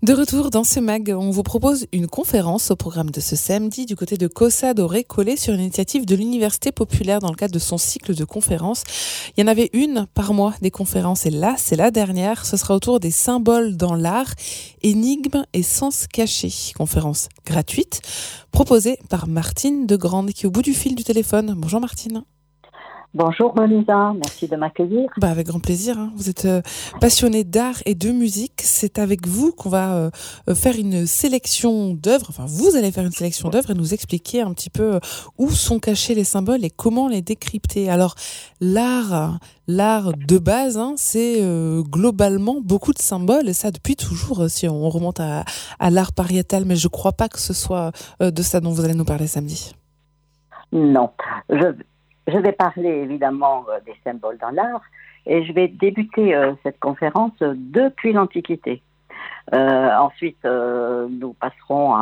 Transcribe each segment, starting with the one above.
De retour dans ce mag, on vous propose une conférence au programme de ce samedi du côté de Caussade au Récollet sur une initiative de l'Université populaire dans le cadre de son cycle de conférences. Il y en avait une par mois des conférences et là, c'est la dernière. Ce sera autour des symboles dans l'art, énigmes et sens cachés. Conférence gratuite proposée par Martine Degrande qui est au bout du fil du téléphone. Bonjour Martine. Bonjour Lisa, merci de m'accueillir. Avec grand plaisir. Vous êtes passionnée d'art et de musique. C'est avec vous qu'on va faire une sélection d'œuvres. Enfin, vous allez faire une sélection d'œuvres et nous expliquer un petit peu où sont cachés les symboles et comment les décrypter. Alors, l'art de base, c'est globalement beaucoup de symboles et ça depuis toujours. Si on remonte à l'art pariétal, mais je crois pas que ce soit de ça dont vous allez nous parler samedi. Non, je vais parler évidemment des symboles dans l'art et je vais débuter cette conférence depuis l'Antiquité. Ensuite, nous passerons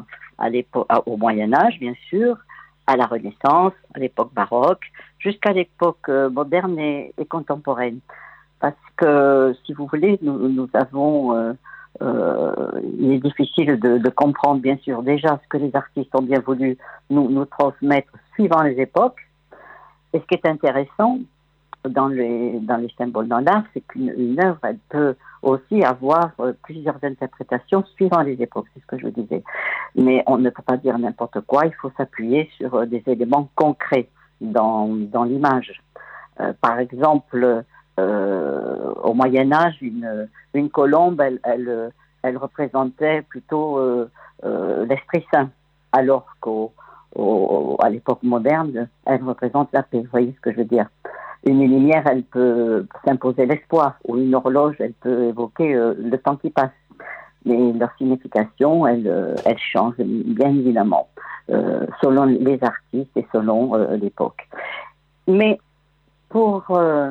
au Moyen-Âge, bien sûr, à la Renaissance, à l'époque baroque, jusqu'à l'époque moderne et contemporaine. Parce que, si vous voulez, nous avons... il est difficile de comprendre, bien sûr, déjà ce que les artistes ont bien voulu nous transmettre suivant les époques. Et ce qui est intéressant dans les symboles dans l'art, c'est qu'une œuvre, elle peut aussi avoir plusieurs interprétations suivant les époques, c'est ce que je disais. Mais on ne peut pas dire n'importe quoi, il faut s'appuyer sur des éléments concrets dans l'image. Par exemple, au Moyen-Âge, une colombe, elle représentait plutôt l'Esprit Saint, alors à l'époque moderne, elle représente la paix. Vous voyez ce que je veux dire? Une lumière, elle peut s'imposer l'espoir, ou une horloge, elle peut évoquer le temps qui passe. Mais leur signification, elle change bien évidemment, selon les artistes et selon l'époque. Mais pour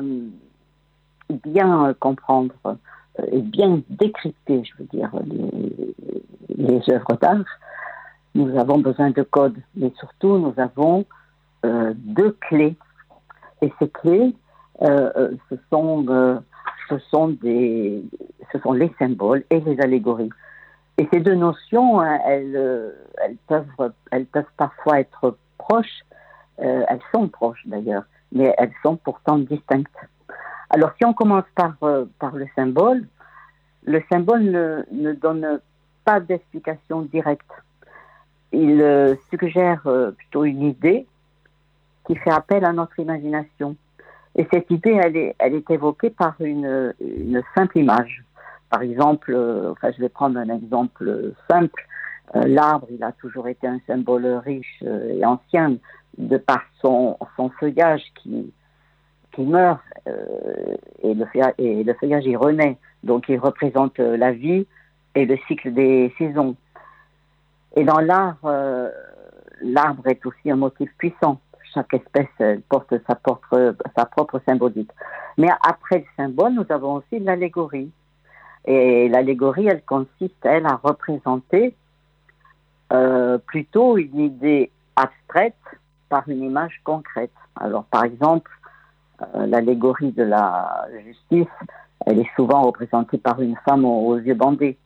bien comprendre et bien décrypter, je veux dire, les œuvres d'art, nous avons besoin de codes, mais surtout nous avons deux clés. Et ces clés, ce sont les symboles et les allégories. Et ces deux notions, elles peuvent parfois être proches. Elles sont proches d'ailleurs, mais elles sont pourtant distinctes. Alors si on commence par le symbole ne donne pas d'explication directe. Il suggère plutôt une idée qui fait appel à notre imagination. Et cette idée, elle est évoquée par une simple image. Par exemple, je vais prendre un exemple simple. L'arbre, il a toujours été un symbole riche et ancien de par son feuillage qui meurt et le feuillage il renaît. Donc il représente la vie et le cycle des saisons. Et dans l'art, l'arbre est aussi un motif puissant. Chaque espèce porte sa propre symbolique. Mais après le symbole, nous avons aussi l'allégorie. Et l'allégorie, elle consiste, elle, à représenter plutôt une idée abstraite par une image concrète. Alors, par exemple, l'allégorie de la justice, elle est souvent représentée par une femme aux yeux bandés.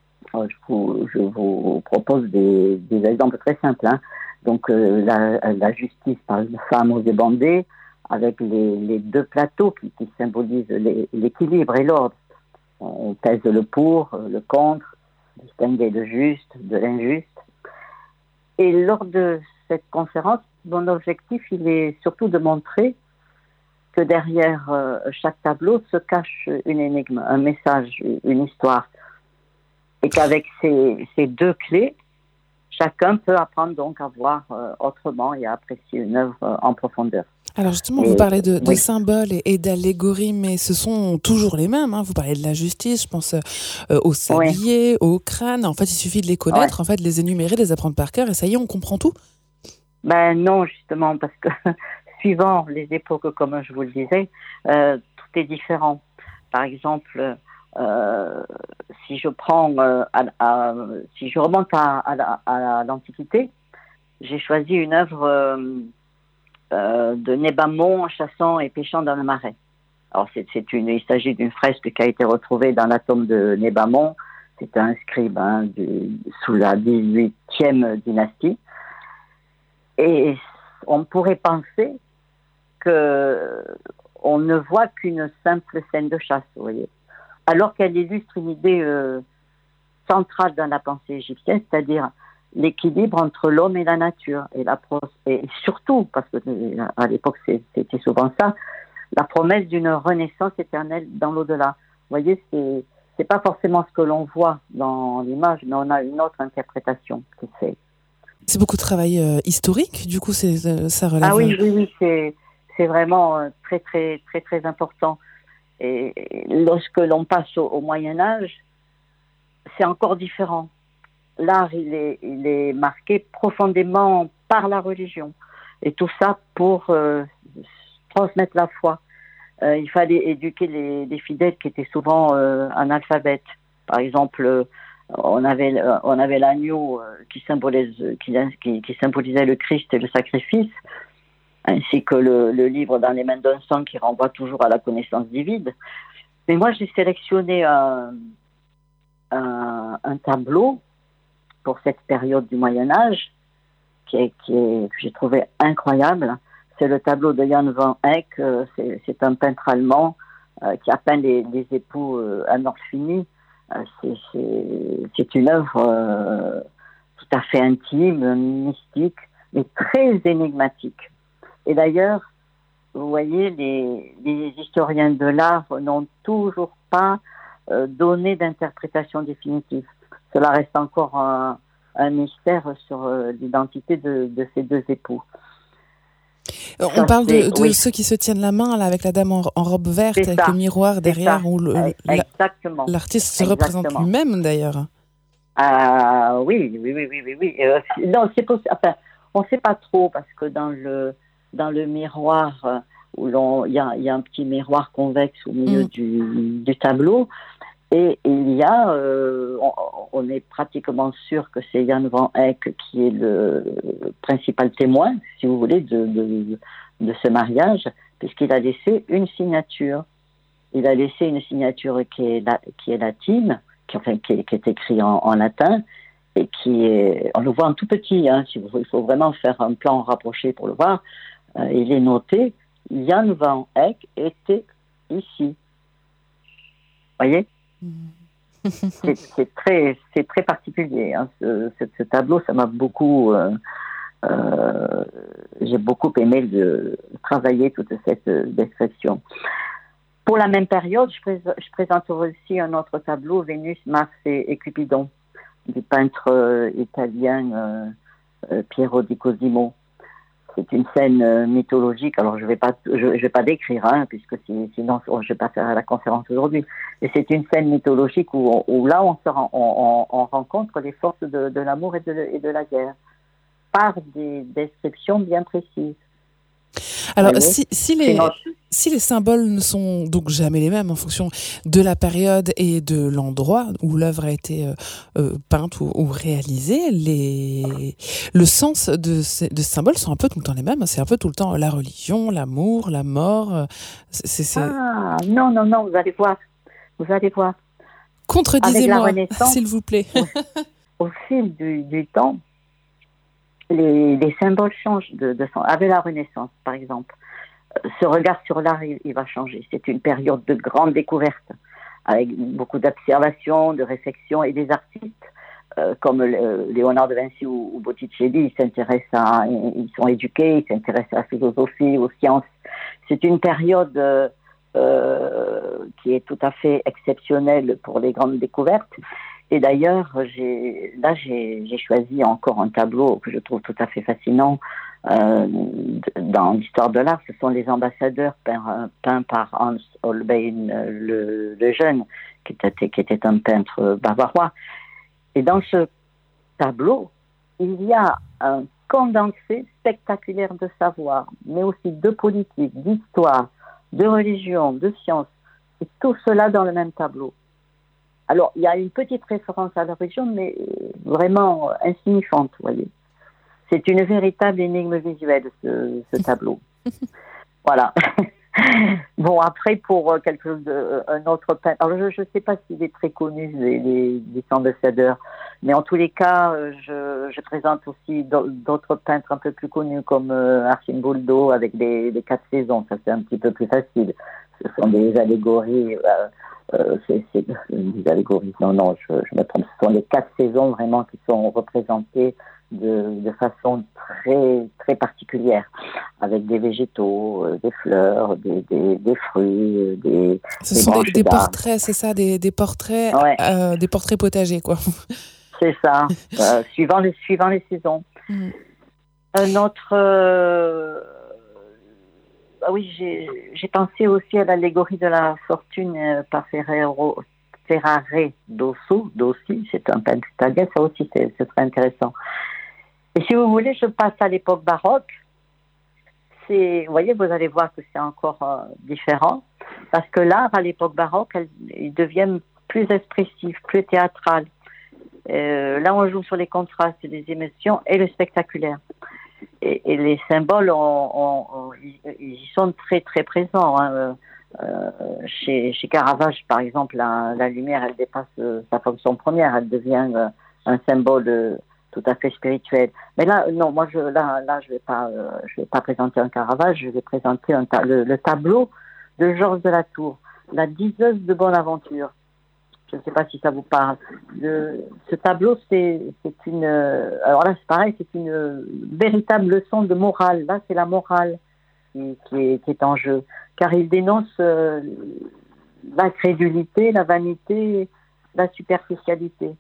Je vous propose des exemples très simples. Donc, la justice par une femme aux yeux bandés, avec les deux plateaux qui symbolisent l'équilibre et l'ordre. On pèse le pour, le contre, distinguer le juste de l'injuste. Et lors de cette conférence, mon objectif, il est surtout de montrer que derrière chaque tableau se cache une énigme, un message, une histoire. Et qu'avec ces deux clés, chacun peut apprendre donc à voir autrement et à apprécier une œuvre en profondeur. Alors justement, vous parlez de symboles et d'allégories, mais ce sont toujours les mêmes. Vous parlez de la justice, je pense au sablier, au crâne. En fait, il suffit de les connaître, en fait, de les énumérer, de les apprendre par cœur, et ça y est, on comprend tout. Ben non, justement, parce que suivant les époques, comme je vous le disais, tout est différent. Par exemple, si je remonte à l'Antiquité, j'ai choisi une œuvre de Nébamon chassant et pêchant dans le marais. Alors il s'agit d'une fresque qui a été retrouvée dans la tombe de Nébamon. c'était un scribe sous la 18e dynastie. Et on pourrait penser qu'on ne voit qu'une simple scène de chasse, vous voyez, alors qu'elle illustre une idée centrale dans la pensée égyptienne, c'est-à-dire l'équilibre entre l'homme et la nature, et surtout, parce que à l'époque c'était souvent ça, la promesse d'une renaissance éternelle dans l'au-delà. Vous voyez, c'est pas forcément ce que l'on voit dans l'image, mais on a une autre interprétation qui se fait. C'est beaucoup de travail historique, du coup, ça relève... Ah oui, c'est vraiment très, très, très, très important. Et lorsque l'on passe au Moyen-Âge, c'est encore différent. L'art, il est marqué profondément par la religion. Et tout ça pour transmettre la foi. Il fallait éduquer les fidèles qui étaient souvent analphabètes. Par exemple, on avait l'agneau qui symbolisait le Christ et le sacrifice, ainsi que le livre dans les mains d'un saint qui renvoie toujours à la connaissance divine. Mais moi, j'ai sélectionné un tableau pour cette période du Moyen-Âge que j'ai trouvé incroyable. C'est le tableau de Jan van Eyck. C'est un peintre allemand qui a peint les époux à Norfini. C'est une œuvre tout à fait intime, mystique, mais très énigmatique. Et d'ailleurs, vous voyez, les historiens de l'art n'ont toujours pas donné d'interprétation définitive. Cela reste encore un mystère sur l'identité de ces deux époux. On parle de ceux qui se tiennent la main là, avec la dame en robe verte, avec le miroir derrière, où l'artiste se représente lui-même d'ailleurs. Oui. Non, c'est possible. Enfin, on ne sait pas trop parce que dans le miroir, il y a un petit miroir convexe au milieu du tableau. Et il y a, on est pratiquement sûr que c'est Jan van Eyck qui est le principal témoin, si vous voulez, de ce mariage, puisqu'il a laissé une signature. Il a laissé une signature qui est latine, qui est écrite en latin, et on le voit en tout petit, il faut vraiment faire un plan rapproché pour le voir. Il est noté, Jan van Eyck était ici. Vous voyez? C'est très particulier, ce tableau. Ça m'a beaucoup j'ai beaucoup aimé travailler toute cette description. Pour la même période, je présenterai aussi un autre tableau, Vénus, Mars et Cupidon, du peintre italien Piero di Cosimo. C'est une scène mythologique. Alors je vais pas décrire, puisque sinon je vais pas faire la conférence aujourd'hui. Et c'est une scène mythologique où là on rencontre les forces de l'amour et de la guerre par des descriptions bien précises. Alors, si les symboles ne sont donc jamais les mêmes en fonction de la période et de l'endroit où l'œuvre a été peinte ou réalisée, le sens de ces symboles sont un peu tout le temps les mêmes. C'est un peu tout le temps la religion, l'amour, la mort. Ah, non, vous allez voir. Contredisez-moi, s'il vous plaît. Au fil du temps, les symboles changent avec la Renaissance, par exemple. Ce regard sur l'art, il va changer. C'est une période de grande découverte, avec beaucoup d'observations, de réflexions, et des artistes comme Léonard de Vinci ou Botticelli, ils sont éduqués, ils s'intéressent à la philosophie, aux sciences. C'est une période qui est tout à fait exceptionnelle pour les grandes découvertes. Et d'ailleurs, j'ai choisi encore un tableau que je trouve tout à fait fascinant dans l'histoire de l'art. Ce sont les ambassadeurs peints par Hans Holbein le Jeune, qui était un peintre bavarois. Et dans ce tableau, il y a un condensé spectaculaire de savoir, mais aussi de politique, d'histoire, de religion, de science, et tout cela dans le même tableau. Alors, il y a une petite référence à la religion, mais vraiment insignifiante, vous voyez. C'est une véritable énigme visuelle, ce tableau. Voilà. Bon, après, pour quelque chose un autre peintre, alors je ne sais pas s'il est très connu, les ambassadeurs, mais en tous les cas, je présente aussi d'autres peintres un peu plus connus comme Arsène Bouldo avec les 4 saisons. Ça, c'est un petit peu plus facile. Ce sont des allégories. C'est des allégories. Non, je me trompe. Ce sont les 4 saisons vraiment qui sont représentées de façon très, très particulière, avec des végétaux, des fleurs, des fruits, Ce sont des portraits, c'est ça, des portraits, ouais. Des portraits potagers, quoi. C'est ça, suivant les saisons. Mm. Un autre... Ah oui, j'ai pensé aussi à l'allégorie de la fortune par Ferrare Dossi, c'est un peintre italien, ça aussi c'est très intéressant. Et si vous voulez, je passe à l'époque baroque. Vous voyez, vous allez voir que c'est encore différent, parce que l'art à l'époque baroque, il devient plus expressif, plus théâtral. Là, on joue sur les contrastes, les émotions et le spectaculaire. Et les symboles, ils sont très très présents. Hein. Chez Caravage, par exemple, la lumière, elle dépasse sa fonction première, elle devient un symbole tout à fait spirituel. Mais là, non, moi, je vais pas présenter un Caravage, je vais présenter le tableau de Georges de la Tour, la diseuse de Bonaventure. Je ne sais pas si ça vous parle. Ce tableau, c'est une... Alors là, c'est pareil, c'est une véritable leçon de morale. Là, c'est la morale qui est en jeu. Car il dénonce l'incrédulité, la vanité, la superficialité.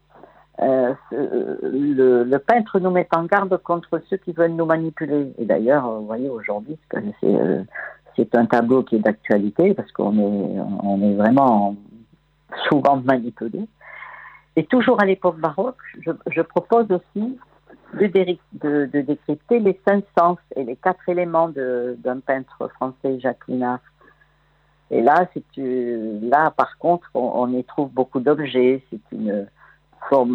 Le peintre nous met en garde contre ceux qui veulent nous manipuler. Et d'ailleurs, vous voyez, aujourd'hui, c'est un tableau qui est d'actualité parce qu'on est vraiment souvent manipulé. Et toujours à l'époque baroque, je propose aussi de décrypter les 5 sens et les 4 éléments d'un peintre français, Jacques Linard. Et là, par contre, on y trouve beaucoup d'objets. C'est une forme,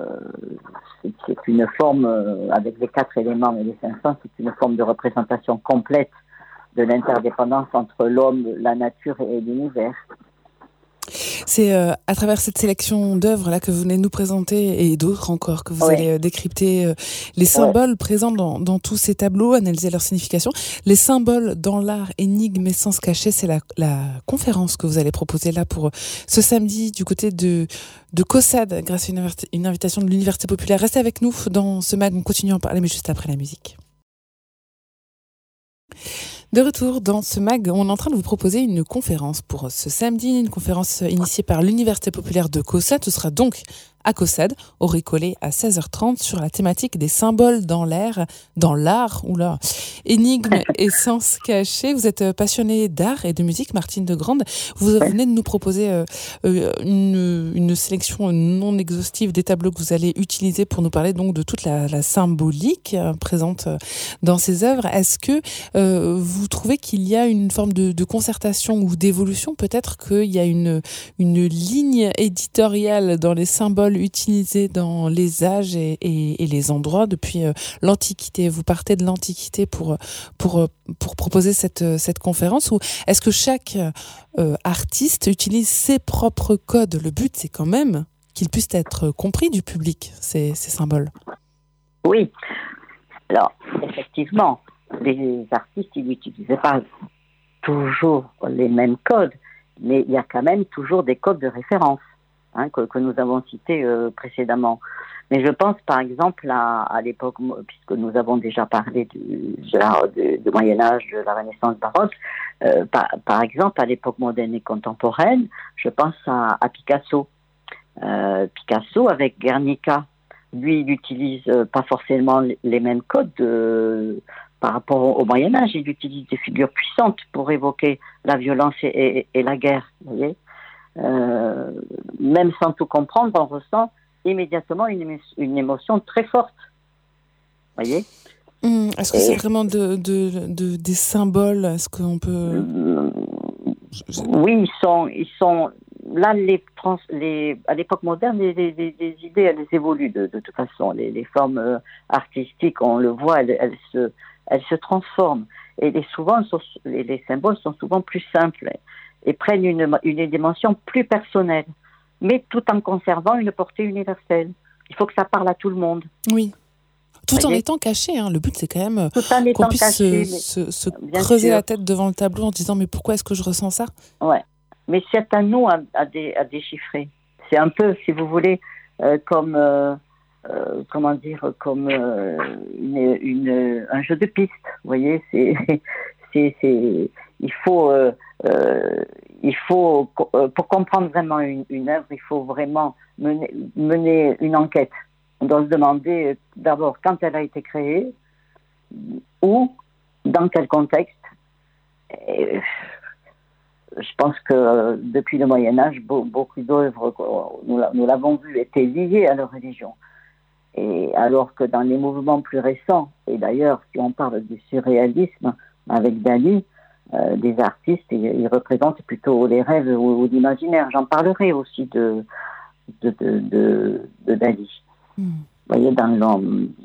avec les 4 éléments et les 5 sens, c'est une forme de représentation complète de l'interdépendance entre l'homme, la nature et l'univers. C'est à travers cette sélection d'œuvres là que vous venez de nous présenter et d'autres encore que vous allez décrypter les symboles présents dans tous ces tableaux, analyser leur signification. Les symboles dans l'art, énigmes et sens cachés, c'est la conférence que vous allez proposer là pour ce samedi du côté de Caussade grâce à une invitation de l'Université populaire. Restez avec nous dans ce mag, on continue à en parler mais juste après la musique. De retour dans ce mag, on est en train de vous proposer une conférence pour ce samedi, une conférence initiée par l'Université populaire de Caussade. Ce sera donc à Caussade, au Récollet à 16h30 sur la thématique des symboles dans l'art, énigmes et sens cachés. Vous êtes passionné d'art et de musique, Martine Degrande. Vous venez de nous proposer une sélection non exhaustive des tableaux que vous allez utiliser pour nous parler donc de toute la symbolique présente dans ces œuvres. Est-ce que vous trouvez qu'il y a une forme de concertation ou d'évolution? Peut-être qu'il y a une ligne éditoriale dans les symboles utilisés dans les âges et les endroits depuis l'Antiquité. Vous partez de l'Antiquité pour proposer cette conférence, ou est-ce que chaque artiste utilise ses propres codes? Le but, c'est quand même qu'ils puissent être compris du public, ces symboles. Oui, alors effectivement, les artistes, ils n'utilisaient pas toujours les mêmes codes, mais il y a quand même toujours des codes de référence. Que nous avons cité précédemment. Mais je pense par exemple à l'époque, puisque nous avons déjà parlé du Moyen-Âge, de la Renaissance baroque, par exemple à l'époque moderne et contemporaine, je pense à Picasso. Picasso avec Guernica, lui il n'utilise pas forcément les mêmes codes par rapport au Moyen-Âge, il utilise des figures puissantes pour évoquer la violence et la guerre, vous voyez. Même sans tout comprendre, on ressent immédiatement une émotion très forte. Voyez. Est-ce que c'est vraiment des symboles? Est-ce qu'on peut... Oui, ils sont là. À l'époque moderne, les idées, elles évoluent de toute façon. Les formes artistiques, on le voit, elles elles se transforment. Et souvent, les symboles sont souvent plus simples et prennent une dimension plus personnelle, mais tout en conservant une portée universelle. Il faut que ça parle à tout le monde. Oui. Tout en étant caché, hein. Le but, c'est quand même qu'on puisse caché, se creuser la tête devant le tableau en se disant « Mais pourquoi est-ce que je ressens ça ?» Ouais. Mais c'est à nous à déchiffrer. C'est un peu, si vous voulez, comme un jeu de piste. Vous voyez, il faut pour comprendre vraiment une œuvre, il faut vraiment mener une enquête. On doit se demander d'abord quand elle a été créée, où, dans quel contexte. Et je pense que depuis le Moyen-Âge, beaucoup d'œuvres, nous l'avons vu, étaient liées à leur religion. Et alors que dans les mouvements plus récents, et d'ailleurs, si on parle du surréalisme avec Dali, des artistes, ils représentent plutôt les rêves ou l'imaginaire. J'en parlerai aussi de Dali. Vous voyez, dans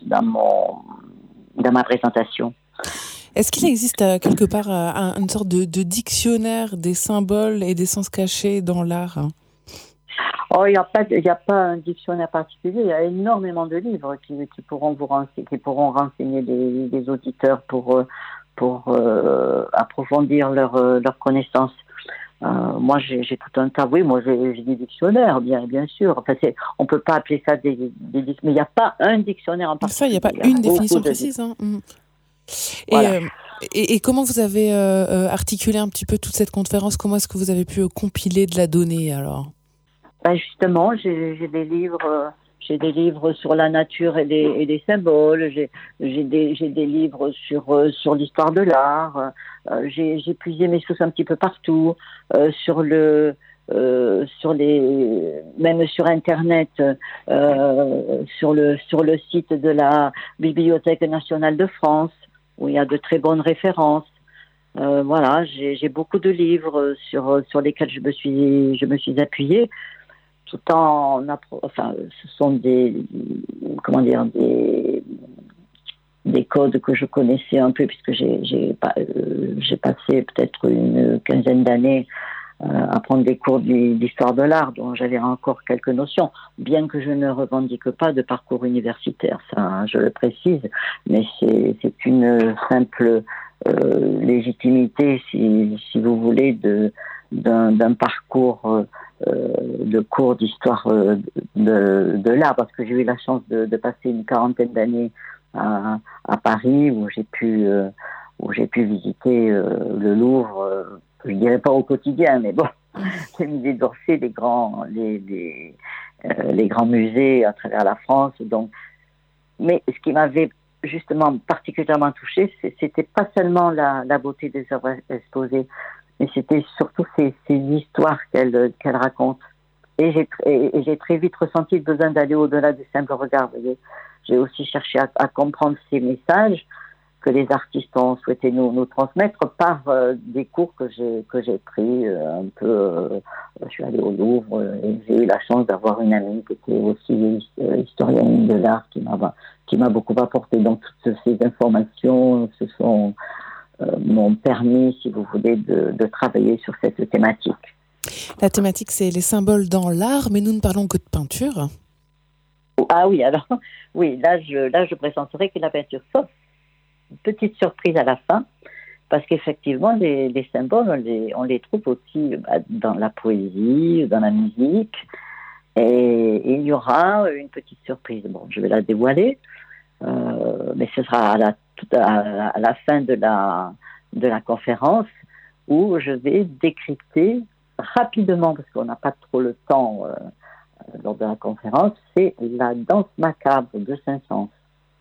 ma présentation. Est-ce qu'il existe quelque part une sorte de dictionnaire des symboles et des sens cachés dans l'art ? Oh, il n'y a pas un dictionnaire particulier. Il y a énormément de livres qui pourront renseigner les auditeurs pour approfondir leur connaissance. Moi, j'ai tout un tas. Oui, moi, j'ai des dictionnaires, bien sûr. Enfin, on peut pas appeler ça des mais il n'y a pas un dictionnaire en particulier. Ça, il n'y a pas une définition précise. Hein. Voilà. Et comment vous avez articulé un petit peu toute cette conférence ? Comment est-ce que vous avez pu compiler de la donnée alors ? Justement, j'ai des livres sur la nature et les symboles. J'ai des livres sur l'histoire de l'art. J'ai puisé mes sources un petit peu partout, même sur Internet, sur le site de la Bibliothèque nationale de France, où il y a de très bonnes références. Voilà, j'ai beaucoup de livres sur lesquels je me suis appuyée, tout en ce sont des codes que je connaissais un peu, puisque j'ai passé peut-être une quinzaine d'années à prendre des cours d'histoire de l'art, dont j'avais encore quelques notions, bien que je ne revendique pas de parcours universitaire, ça je le précise, mais c'est une simple légitimité, si vous voulez, d'un parcours de cours d'histoire de l'art, parce que j'ai eu la chance de passer une quarantaine d'années à Paris, où j'ai pu visiter le Louvre, je dirais pas au quotidien, mais bon, les musées d'Orsay, les grands musées à travers la France. Donc, mais ce qui m'avait justement particulièrement touchée, c'était pas seulement la beauté des œuvres exposées, mais c'était surtout ces histoires qu'elle raconte. Et j'ai très vite ressenti le besoin d'aller au-delà du simple regard. Vous voyez. J'ai aussi cherché à comprendre ces messages que les artistes ont souhaité nous transmettre par des cours que j'ai pris un peu. Je suis allée au Louvre et j'ai eu la chance d'avoir une amie qui était aussi historienne de l'art qui m'a beaucoup apporté. Donc toutes ces informations m'ont permis, si vous voulez, de travailler sur cette thématique. La thématique, c'est les symboles dans l'art, mais nous ne parlons que de peinture. Ah oui, alors, oui, là, je présenterai que la peinture, sauf une petite surprise à la fin, parce qu'effectivement, les symboles, on les trouve aussi dans la poésie, dans la musique, et il y aura une petite surprise. Bon, je vais la dévoiler, mais ce sera à la fin de la conférence, où je vais décrypter rapidement, parce qu'on n'a pas trop le temps lors de la conférence, c'est la danse macabre de Saint-Saëns.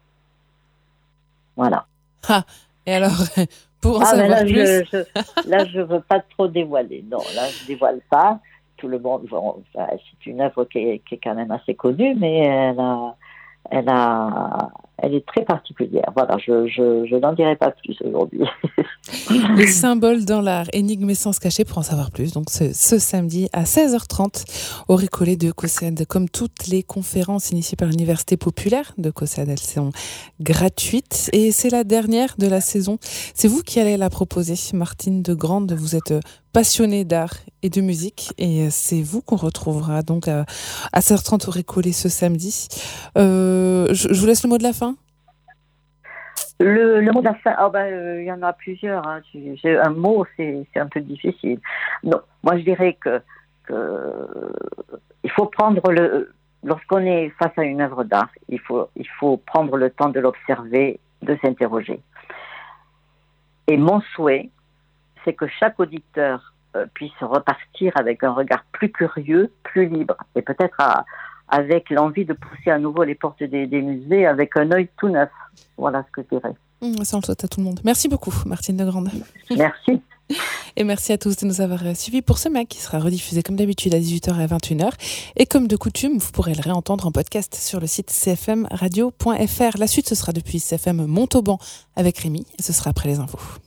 Voilà. Ah, et alors, pour en savoir plus... je veux pas trop dévoiler. Non, là, je dévoile pas. Tout le monde, c'est une œuvre qui est quand même assez connue, mais elle est très particulière. Voilà, je n'en dirai pas plus aujourd'hui. Les symboles dans l'art, énigmes et sens cachés, pour en savoir plus. Donc ce samedi à 16h30 au Récollet de Caussade. Comme toutes les conférences initiées par l'Université populaire de Caussade, elles sont gratuites et c'est la dernière de la saison. C'est vous qui allez la proposer, Martine de Grande. Vous êtes passionnée d'art et de musique et c'est vous qu'on retrouvera donc à 16h30 au Récollet ce samedi. Je vous laisse le mot de la fin. Le mot de la fin, il y en a plusieurs. Hein. Un mot, c'est un peu difficile. Non, moi je dirais que il faut prendre lorsqu'on est face à une œuvre d'art, il faut prendre le temps de l'observer, de s'interroger. Et mon souhait, c'est que chaque auditeur puisse repartir avec un regard plus curieux, plus libre, et peut-être avec l'envie de pousser à nouveau les portes des musées avec un œil tout neuf. Voilà ce que je dirais. Ça, on le souhaite à tout le monde. Merci beaucoup, Martine de Grande. Merci. Et merci à tous de nous avoir suivis pour ce MAC qui sera rediffusé comme d'habitude à 18h et à 21h. Et comme de coutume, vous pourrez le réentendre en podcast sur le site cfmradio.fr. La suite, ce sera depuis CFM Montauban avec Rémi et ce sera après les infos.